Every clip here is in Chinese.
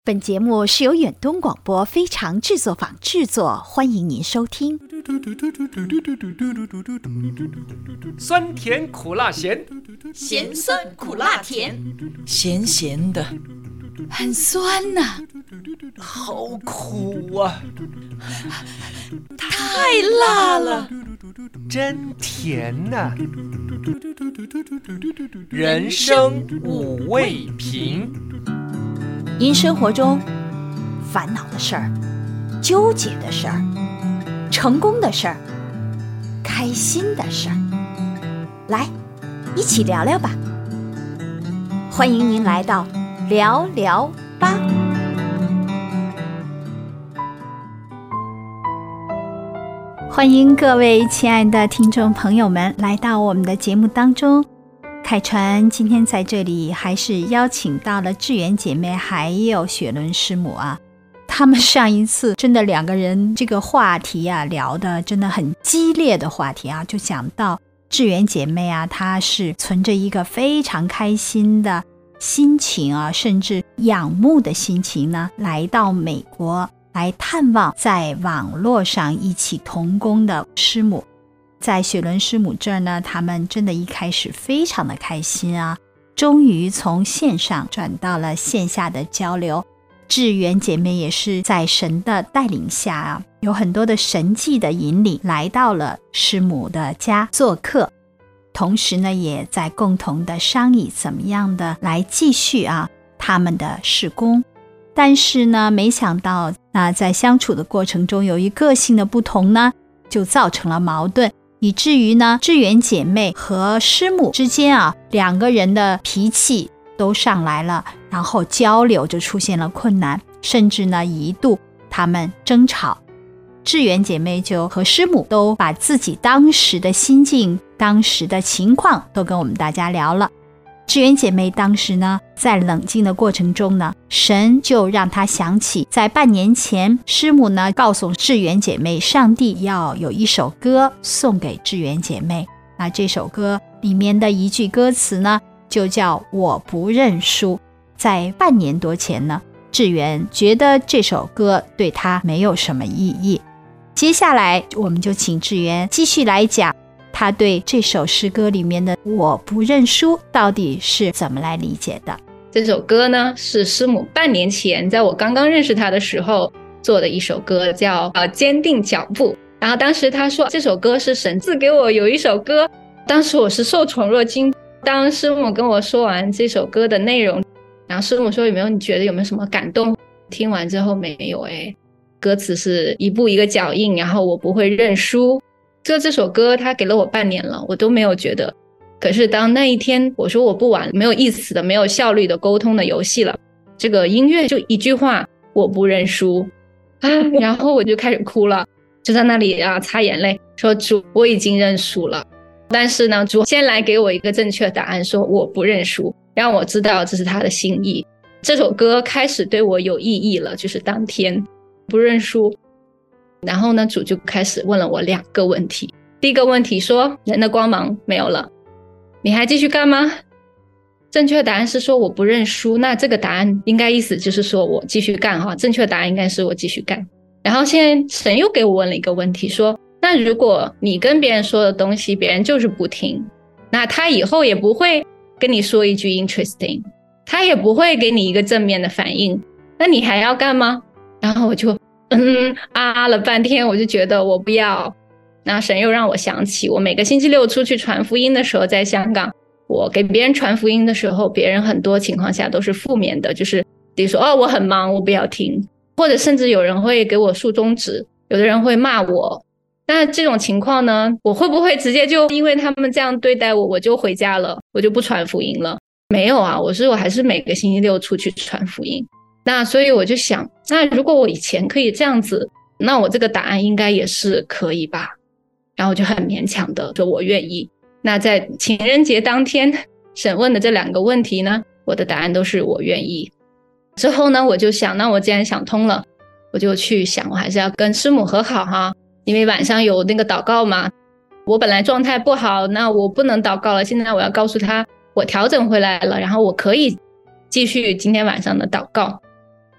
本节目是由远东广播非常制作坊制作，欢迎您收听。 酸甜苦辣咸， 咸酸苦辣甜， 咸咸的， 很酸呐、 好苦啊！ 太辣了， 真甜呐、人生五味瓶。 因生活中烦恼的事儿、纠结的事儿、成功的事儿、开心的事儿，来，一起聊聊吧。欢迎您来到聊聊吧。欢迎各位亲爱的听众朋友们来到我们的节目当中。凯传今天在这里还是邀请到了志源姐妹还有雪伦师母啊，他们上一次真的两个人这个话题啊聊的真的很激烈的话题啊，就讲到志源姐妹啊，她是存着一个非常开心的心情啊，甚至仰慕的心情呢，来到美国来探望在网络上一起同工的师母。在雪伦师母这儿呢，他们真的一开始非常的开心啊，终于从线上转到了线下的交流。志源姐妹也是在神的带领下啊，有很多的神迹的引领，来到了师母的家做客，同时呢，也在共同的商议怎么样的来继续啊他们的事工。但是呢，没想到在相处的过程中，由于个性的不同呢，就造成了矛盾。以至于呢，志源姐妹和师母之间啊，两个人的脾气都上来了，然后交流就出现了困难，甚至呢一度他们争吵。志源姐妹就和师母都把自己当时的心境、当时的情况都跟我们大家聊了。志源姐妹当时呢，在冷静的过程中呢，神就让她想起在半年前，师母呢告诉志源姐妹，上帝要有一首歌送给志源姐妹。那这首歌里面的一句歌词呢，就叫我不认输。在半年多前呢，志源觉得这首歌对她没有什么意义。接下来我们就请志源继续来讲他对这首诗歌里面的我不认输到底是怎么来理解的。 这首歌呢，是师母半年前在我刚刚认识他的时候做的一首歌，叫坚定脚步。然后当时他说这首歌是神赐给我有一首歌，当时我是受宠若惊。当师母跟我说完这首歌的内容，然后师母说你觉得有没有什么感动？听完之后没有歌词是一步一个脚印，然后我不会认输。这首歌他给了我半年了，我都没有觉得。可是当那一天我说我不玩没有意思的没有效率的沟通的游戏了，这个音乐就一句话，我不认输然后我就开始哭了，就在那里擦眼泪，说主我已经认输了。但是呢，主先来给我一个正确答案，说我不认输，让我知道这是他的心意。这首歌开始对我有意义了，就是当天不认输。然后呢，主就开始问了我2个问题。第一个问题说，人的光芒没有了，你还继续干吗？正确答案是说我不认输，那这个答案应该意思就是说我继续干哈，正确答案应该是我继续干。然后现在神又给我问了一个问题，说那如果你跟别人说的东西别人就是不听，那他以后也不会跟你说一句 interesting， 他也不会给你一个正面的反应，那你还要干吗？然后我就了半天，我就觉得我不要。那神又让我想起我每个星期六出去传福音的时候，在香港我给别人传福音的时候，别人很多情况下都是负面的，就是比如说我很忙我不要听，或者甚至有人会给我竖中指，有的人会骂我。那这种情况呢，我会不会直接就因为他们这样对待我，我就回家了，我就不传福音了？没有啊，我还是每个星期六出去传福音。那所以我就想，那如果我以前可以这样子，那我这个答案应该也是可以吧。然后我就很勉强的说我愿意。那在情人节当天审问的这2个问题呢，我的答案都是我愿意。之后呢，我就想，那我既然想通了，我就去想我还是要跟师母和好哈，因为晚上有那个祷告嘛。我本来状态不好，那我不能祷告了，现在我要告诉他我调整回来了，然后我可以继续今天晚上的祷告。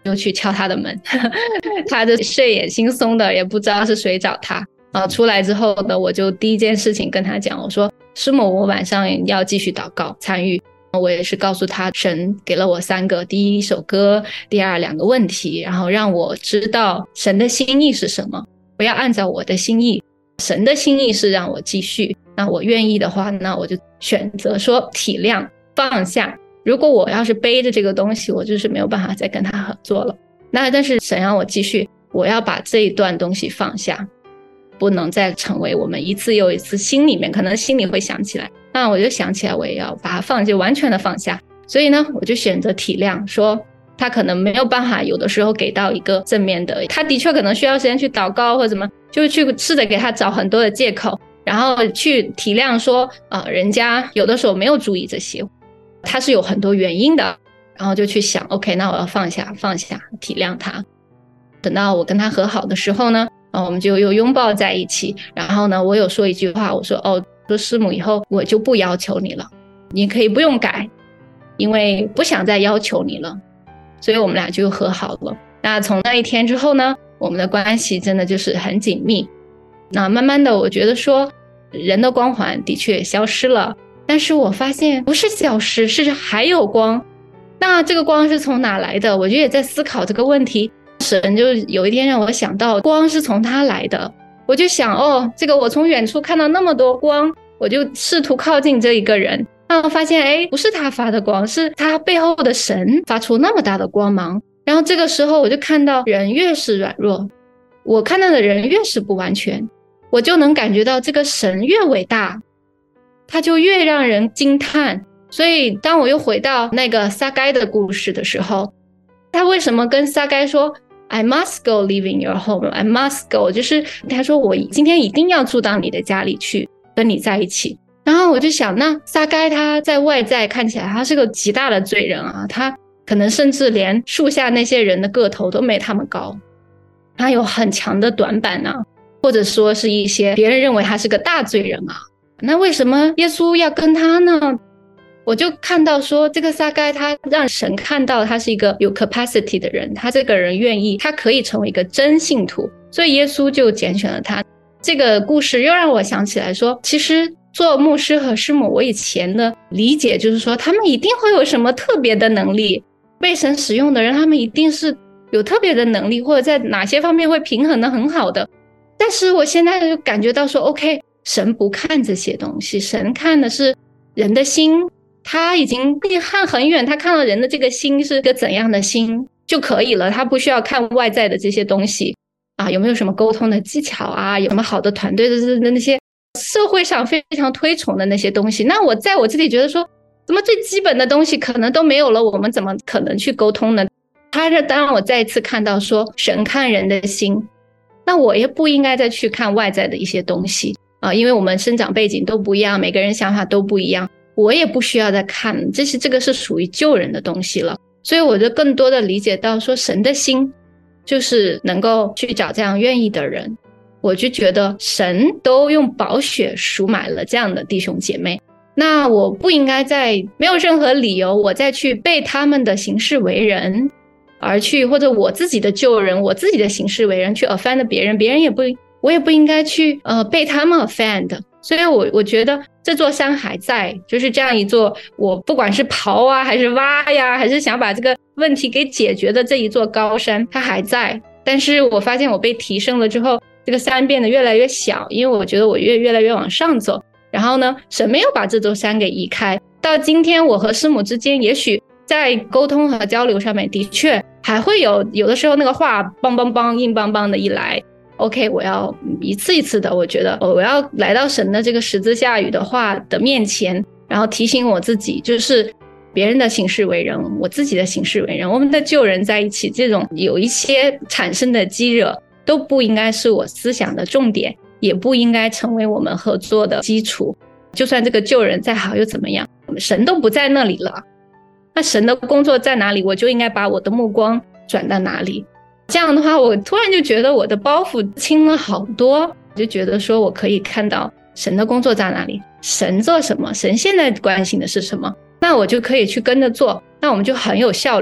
就去敲他的门他的睡眼惺忪的，也不知道是谁找他出来之后呢，我就第一件事情跟他讲，我说师母，我晚上要继续祷告参与。我也是告诉他，神给了我3个，第一首歌，第二2个问题，然后让我知道神的心意是什么，不要按照我的心意，神的心意是让我继续，那我愿意的话，那我就选择说体谅放下。如果我要是背着这个东西，我就是没有办法再跟他合作了。那但是神让我继续，我要把这一段东西放下，不能再成为我们一次又一次心里面可能心里会想起来，那我就想起来我也要把它放，就完全的放下。所以呢，我就选择体谅，说他可能没有办法有的时候给到一个正面的，他的确可能需要时间去祷告或者什么，就去试着给他找很多的借口，然后去体谅说人家有的时候没有注意这些，他是有很多原因的，然后就去想 OK， 那我要放下体谅他。等到我跟他和好的时候呢，我们就又拥抱在一起，然后呢我有说一句话，我说说师母，以后我就不要求你了，你可以不用改，因为不想再要求你了。所以我们俩就和好了。那从那一天之后呢，我们的关系真的就是很紧密。那慢慢的我觉得说人的光环的确消失了，但是我发现不是消失，是还有光。那这个光是从哪来的？我就也在思考这个问题。神就有一天让我想到光是从他来的，我就想这个我从远处看到那么多光，我就试图靠近这一个人，然后发现不是他发的光，是他背后的神发出那么大的光芒。然后这个时候我就看到人越是软弱，我看到的人越是不完全，我就能感觉到这个神越伟大，他就越让人惊叹。所以当我又回到那个撒该的故事的时候，他为什么跟撒该说I must go live in your home, I must go， 就是他说我今天一定要住到你的家里去跟你在一起。然后我就想，那撒该他在外在看起来他是个极大的罪人啊，他可能甚至连树下那些人的个头都没他们高，他有很强的短板啊，或者说是一些别人认为他是个大罪人啊，那为什么耶稣要跟他呢？我就看到说这个撒该他让神看到他是一个有 capacity 的人，他这个人愿意，他可以成为一个真信徒，所以耶稣就拣选了他。这个故事又让我想起来说，其实做牧师和师母，我以前的理解就是说他们一定会有什么特别的能力，被神使用的人他们一定是有特别的能力，或者在哪些方面会平衡的很好的。但是我现在就感觉到说 OK， 神不看这些东西，神看的是人的心，他已经看很远，他看到人的这个心是个怎样的心就可以了，他不需要看外在的这些东西有没有什么沟通的技巧啊，有什么好的团队的那些社会上非常推崇的那些东西。那我在我这里觉得说怎么最基本的东西可能都没有了，我们怎么可能去沟通呢？他让我再一次看到说神看人的心，那我也不应该再去看外在的一些东西因为我们生长背景都不一样，每个人想法都不一样，我也不需要再看这个是属于救人的东西了。所以我就更多的理解到说神的心就是能够去找这样愿意的人。我就觉得神都用宝血赎买了这样的弟兄姐妹，那我不应该再没有任何理由我再去被他们的行事为人而去，或者我自己的救人，我自己的行事为人去 offend 别人，我也不应该去被他们 offend。所以我觉得这座山还在，就是这样一座我不管是刨啊还是挖呀，还是想把这个问题给解决的这一座高山它还在。但是我发现我被提升了之后，这个山变得越来越小，因为我觉得我越来越往上走。然后呢，神没有把这座山给移开，到今天我和师母之间也许在沟通和交流上面的确还会有的时候那个话邦邦邦硬邦邦的一来，OK， 我要一次一次的，我觉得我要来到神的这个十字架语的话的面前，然后提醒我自己，就是别人的行事为人，我自己的行事为人，我们的救人在一起，这种有一些产生的激惹都不应该是我思想的重点，也不应该成为我们合作的基础。就算这个救人再好又怎么样，神都不在那里了，那神的工作在哪里，我就应该把我的目光转到哪里。这样的话，我突然就觉得我的包袱轻了好多，就觉得说我可以看到神的工作在哪里，神做什么，神现在关心的是什么，那我就可以去跟着做，那我们就很有效率。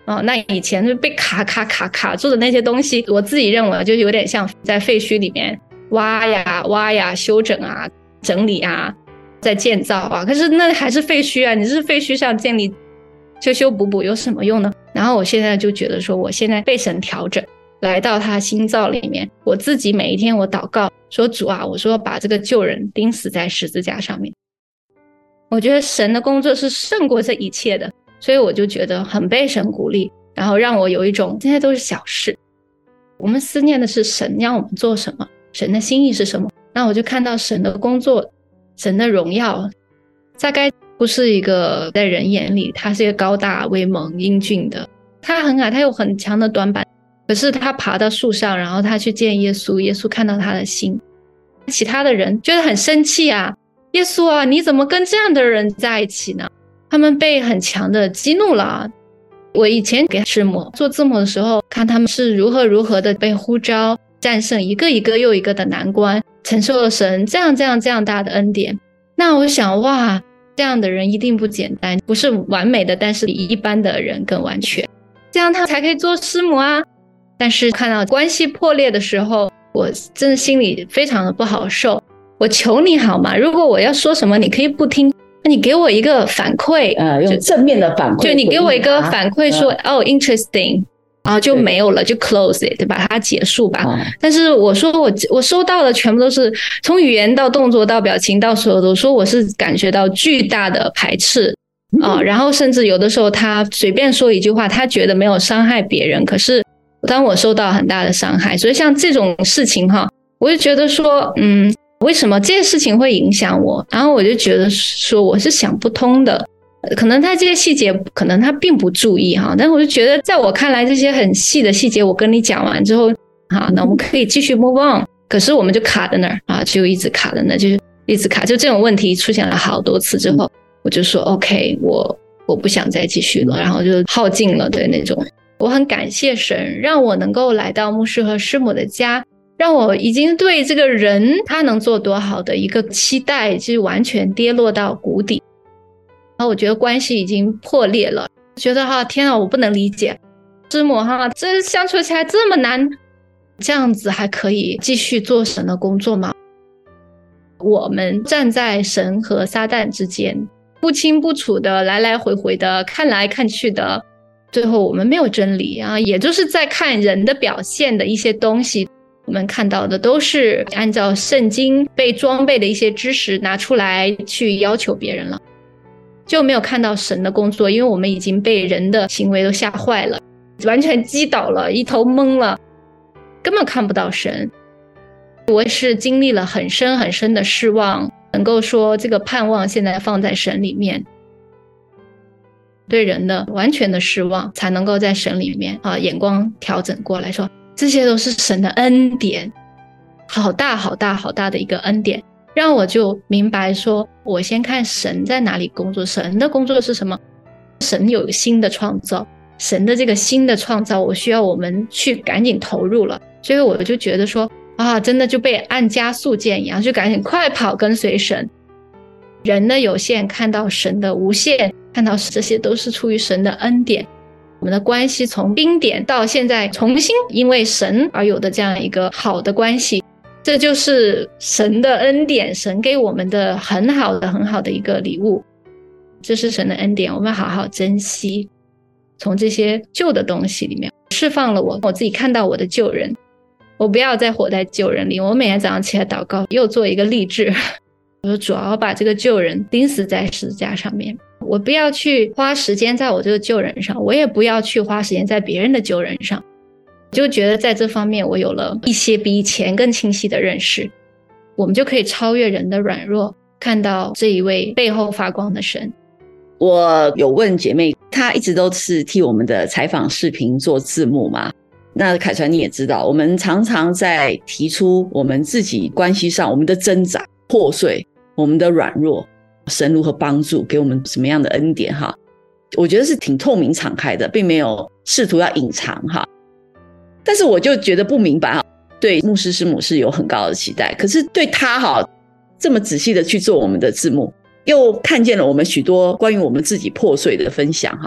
那以前就被卡住的那些东西，我自己认为就有点像在废墟里面挖呀修整啊整理啊在建造啊，可是那还是废墟啊，你是废墟上建立修补有什么用呢？然后我现在就觉得说，我现在被神调整来到他新造里面，我自己每一天我祷告说，主啊，我说把这个旧人钉死在十字架上面。我觉得神的工作是胜过这一切的，所以我就觉得很被神鼓励，然后让我有一种这些都是小事，我们思念的是神让我们做什么，神的心意是什么，那我就看到神的工作，神的荣耀大概不是一个在人眼里他是一个高大威猛英俊的，他很矮，他有很强的短板，可是他爬到树上，然后他去见耶稣，耶稣看到他的心，其他的人觉得很生气啊，耶稣啊，你怎么跟这样的人在一起呢？他们被很强的激怒了。我以前给师母做字幕的时候，看他们是如何的被呼召战胜一个又一个的难关，承受了神这样大的恩典。那我想，哇，这样的人一定不简单，不是完美的，但是比一般的人更完全，这样他才可以做师母啊。但是看到关系破裂的时候，我真的心里非常的不好受。我求你好吗？如果我要说什么你可以不听，那你给我一个反馈， 用正面的反馈， 就你给我一个反馈说interesting， 然后就没有了，就 close it， 把它结束吧。但是我说我收到的全部都是从语言到动作到表情到所有的，我说我是感觉到巨大的排斥然后甚至有的时候他随便说一句话，他觉得没有伤害别人，可是当我受到很大的伤害。所以像这种事情我就觉得说为什么这些事情会影响我，然后我就觉得说我是想不通的。可能他这些细节可能他并不注意但我就觉得在我看来这些很细的细节我跟你讲完之后那我们可以继续 move on， 可是我们就卡在那儿就一直卡在那儿，就是一直卡，就这种问题出现了好多次之后，我就说 OK， 我不想再继续了，然后就耗尽了。对，那种我很感谢神让我能够来到牧师和师母的家，让我已经对这个人他能做多好的一个期待就是完全跌落到谷底。然后我觉得关系已经破裂了，觉得天啊，我不能理解师母这相处起来这么难，这样子还可以继续做神的工作吗？我们站在神和撒旦之间，不清不楚的来来回回的看来看去的，最后我们没有真理也就是在看人的表现的一些东西，我们看到的都是按照圣经被装备的一些知识拿出来去要求别人了，就没有看到神的工作，因为我们已经被人的行为都吓坏了，完全击倒了，一头懵了，根本看不到神。我是经历了很深很深的失望，能够说这个盼望现在放在神里面，对人的完全的失望才能够在神里面眼光调整过来，说这些都是神的恩典，好大好大好大的一个恩典，让我就明白说我先看神在哪里工作，神的工作是什么，神有新的创造，神的这个新的创造我需要我们去赶紧投入了。所以我就觉得说真的就被按加速键一样，就赶紧快跑跟随神。人的有限看到神的无限，看到这些都是出于神的恩典，我们的关系从冰点到现在重新因为神而有的这样一个好的关系，这就是神的恩典，神给我们的很好的一个礼物，这是神的恩典，我们好好珍惜。从这些旧的东西里面释放了我自己看到我的旧人，我不要再活在旧人里。我每天早上起来祷告，又做一个励志，我说主要把这个旧人钉死在十字架上面，我不要去花时间在我这个旧人上，我也不要去花时间在别人的旧人上，就觉得在这方面我有了一些比以前更清晰的认识，我们就可以超越人的软弱，看到这一位背后发光的神。 我有问姐妹，她一直都是替我们的采访视频做字幕嘛，那凯传你也知道，我们常常在提出我们自己关系上我们的挣扎破碎，我们的软弱，神如何帮助，给我们什么样的恩典我觉得是挺透明敞开的，并没有试图要隐藏但是我就觉得不明白对牧师师母是有很高的期待，可是对他这么仔细的去做我们的字幕，又看见了我们许多关于我们自己破碎的分享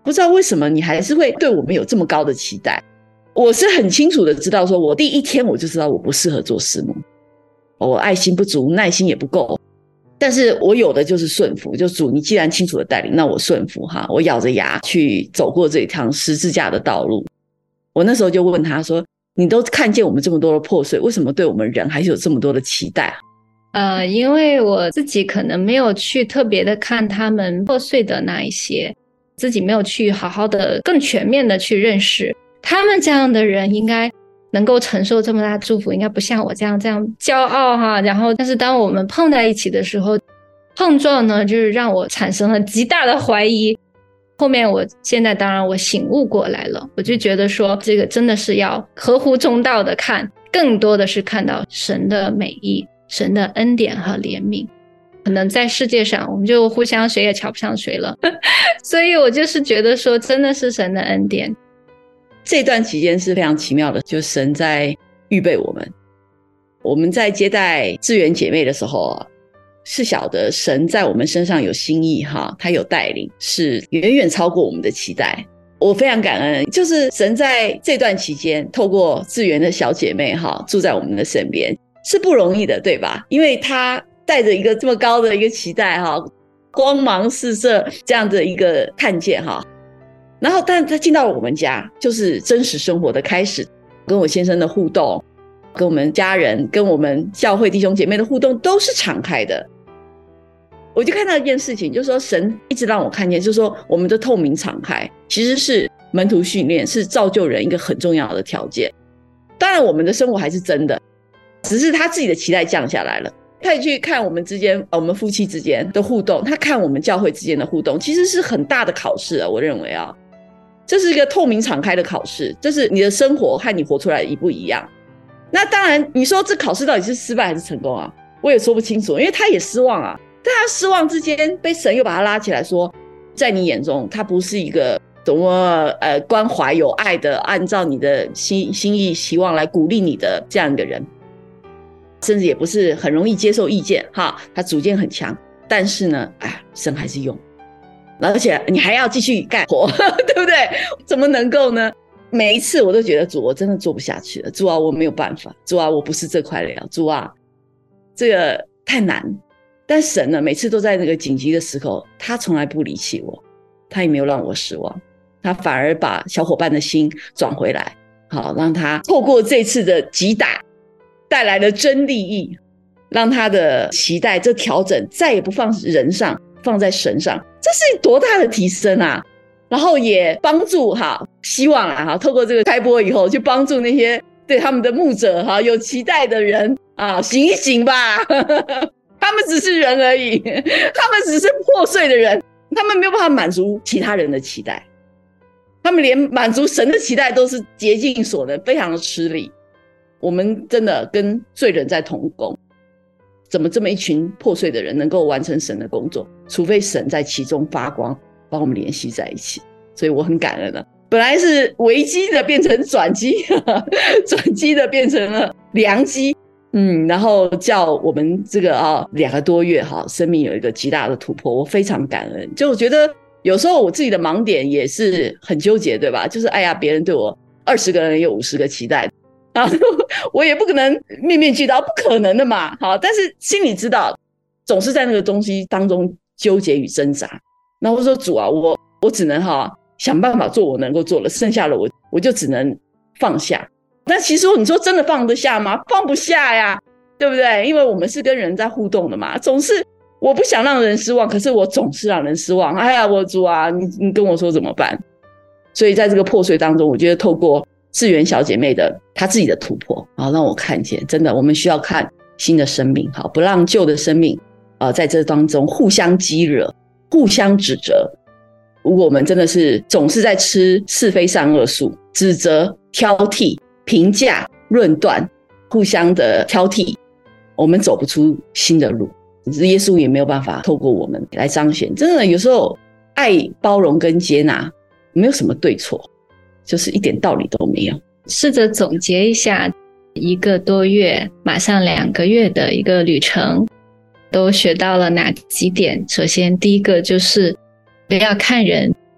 不知道为什么你还是会对我们有这么高的期待。我是很清楚的知道说，我第一天我就知道我不适合做师母，我爱心不足，耐心也不够，但是我有的就是顺服，就主你既然清楚的带领，那我顺服哈，我咬着牙去走过这趟十字架的道路。我那时候就问他说，你都看见我们这么多的破碎，为什么对我们人还是有这么多的期待？ 因为我自己可能没有去特别的看他们破碎的那一些，自己没有去好好的更全面的去认识他们这样的人应该能够承受这么大祝福，应该不像我这样骄傲哈。然后但是当我们碰在一起的时候，碰撞呢就是让我产生了极大的怀疑。后面我现在当然我醒悟过来了，我就觉得说这个真的是要合乎中道的看，更多的是看到神的美意，神的恩典和怜悯。可能在世界上我们就互相谁也瞧不上谁了所以我就是觉得说真的是神的恩典。 这段期间是非常奇妙的，就神在预备我们。我们在接待志源姐妹的时候啊，是晓得神在我们身上有心意哈，他有带领，是远远超过我们的期待。我非常感恩，就是神在这段期间透过志源的小姐妹哈住在我们的身边，是不容易的，对吧？因为他带着一个这么高的一个期待哈，光芒四射这样的一个看见哈。然后但他进到了我们家，就是真实生活的开始，跟我先生的互动，跟我们家人，跟我们教会弟兄姐妹的互动都是敞开的。我就看到一件事情，就是说神一直让我看见，就是说我们的透明敞开其实是门徒训练，是造就人一个很重要的条件。当然我们的生活还是真的，只是他自己的期待降下来了，他也去看我们之间，我们夫妻之间的互动，他看我们教会之间的互动，其实是很大的考试啊。我认为啊，这是一个透明敞开的考试，就是你的生活和你活出来的一不一样。那当然你说这考试到底是失败还是成功啊，我也说不清楚，因为他也失望啊。但他失望之间被神又把他拉起来说，在你眼中他不是一个多么关怀有爱的，按照你的心意希望来鼓励你的这样一个人，甚至也不是很容易接受意见哈，他主见很强，但是呢神还是用，而且你还要继续干活对不对？怎么能够呢？每一次我都觉得主，我真的做不下去了，主啊我没有办法，主啊我不是这块料，主啊这个太难。但神呢，每次都在那个紧急的时候，他从来不离弃我，他也没有让我失望，他反而把小伙伴的心转回来，好让他透过这次的击打带来了真利益，让他的期待这调整再也不放人上，放在神上，这是多大的提升啊！然后也帮助希望啊透过这个开播以后，去帮助那些对他们的牧者有期待的人啊，醒一醒吧他们只是人而已，他们只是破碎的人，他们没有办法满足其他人的期待，他们连满足神的期待都是竭尽所能，非常的吃力。我们真的跟罪人在同工，怎么这么一群破碎的人能够完成神的工作？除非神在其中发光，把我们联系在一起。所以我很感恩了，本来是危机的变成转机转机的变成了良机，然后叫我们这个2个多月生命有一个极大的突破，我非常感恩。就我觉得有时候我自己的盲点也是很纠结，对吧？就是别人对我20个人有50个期待我也不可能面面俱到，不可能的嘛。但是心里知道总是在那个东西当中纠结与挣扎，然后我说主啊，我只能想办法做我能够做的，剩下的我就只能放下。但其实你说真的放得下吗？放不下呀，对不对？因为我们是跟人在互动的嘛，总是我不想让人失望，可是我总是让人失望。我主啊，你跟我说怎么办？所以在这个破碎当中，我觉得透过志源小姐妹的她自己的突破让我看见，真的我们需要看新的生命，不让旧的生命在这当中互相激惹，互相指责。如果我们真的是总是在吃是非善恶树，指责、挑剔、评价、论断，互相的挑剔，我们走不出新的路，耶稣也没有办法透过我们来彰显。真的有时候爱、包容跟接纳没有什么对错，就是一点道理都没有。 试着总结一下1个多月马上2个月的一个旅程，都学到了哪几点？首先第一个就是不要看人，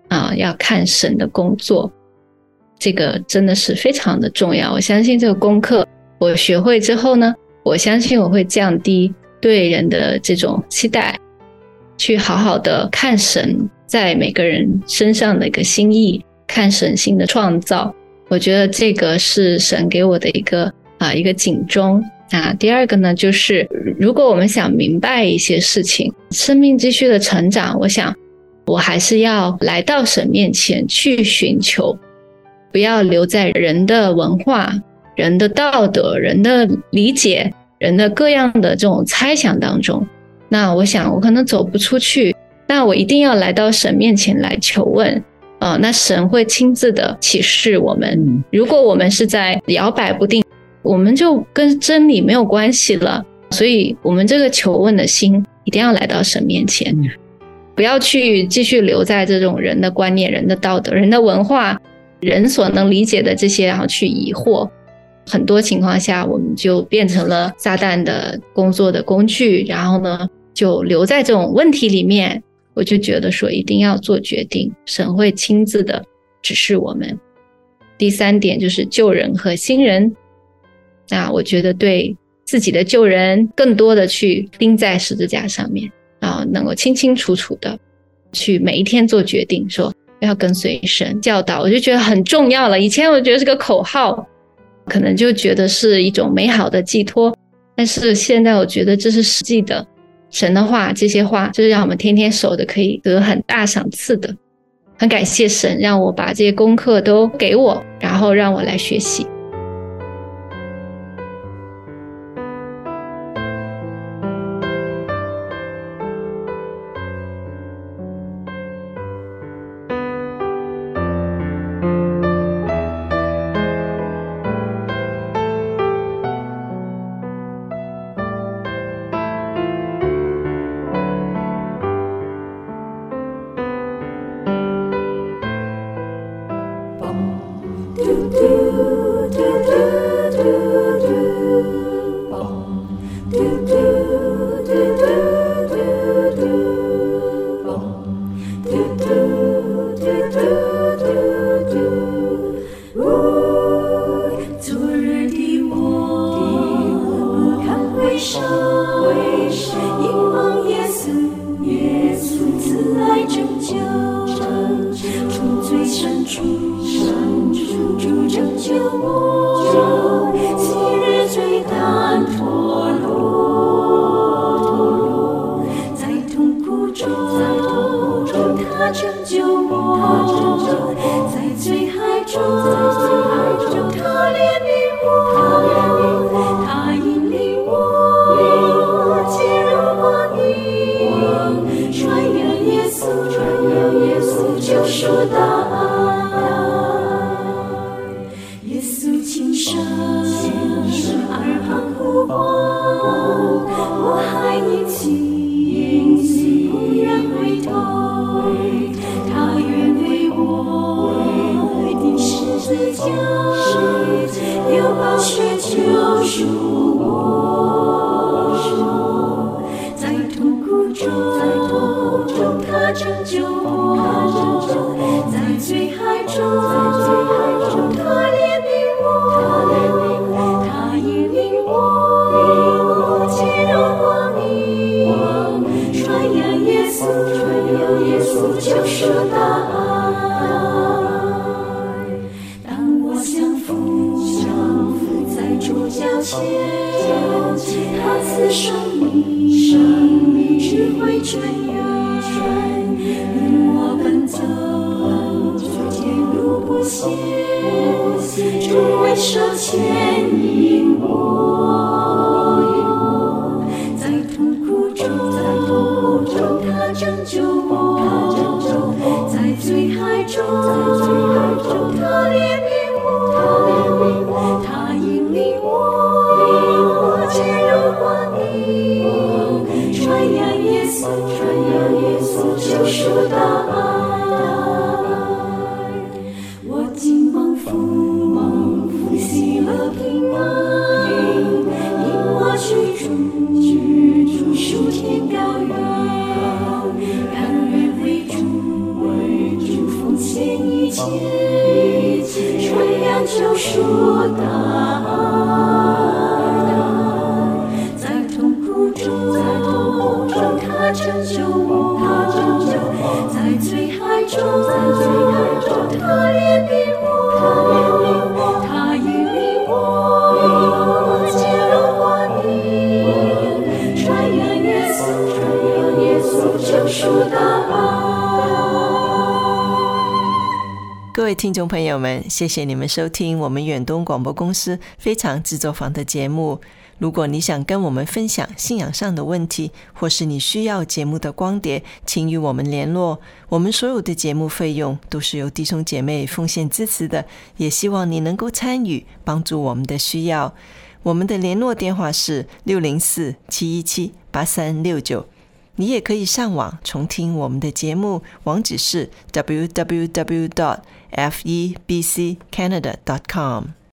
要看神的工作，这个真的是非常的重要。我相信这个功课我学会之后呢，我相信我会降低对人的这种期待，去好好的看神在每个人身上的一个心意，看神新的创造。我觉得这个是神给我的一个警钟。第二个呢，就是如果我们想明白一些事情，生命继续的成长，我想我还是要来到神面前去寻求，不要留在人的文化、人的道德、人的理解、人的各样的这种猜想当中。那我想我可能走不出去，那我一定要来到神面前来求问，那神会亲自的启示我们。如果我们是在摇摆不定，我们就跟真理没有关系了。所以我们这个求问的心一定要来到神面前，不要去继续留在这种人的观念、人的道德、人的文化、人所能理解的这些，然后去疑惑。很多情况下我们就变成了撒旦的工作的工具，然后呢就留在这种问题里面。我就觉得说一定要做决定，神会亲自的指示我们。第三点就是救人和新人，那我觉得对自己的救人更多的去钉在十字架上面，然后能够清清楚楚的去每一天做决定，说要跟随神教导，我就觉得很重要了。以前我觉得是个口号，可能就觉得是一种美好的寄托，但是现在我觉得这是实际的。神的话，这些话就是让我们天天守的，可以得很大赏赐的。很感谢神让我把这些功课都给我，然后让我来学习。 祝福大爱，在痛苦中他拯救我，在罪害中他怜悯我，他引领我进入光明，传扬耶稣救赎的爱。 各位听众朋友们，谢谢你们收听我们远东广播公司非常制作坊的节目。如果你想跟我们分享信仰上的问题，或是你需要节目的光碟，请与我们联络。我们所有的节目费用都是由弟兄姐妹奉献支持的，也希望你能够参与，帮助我们的需要。我们的联络电话是604-717-8369。你也可以上网重听我们的节目，网址是 www.febccanada.com。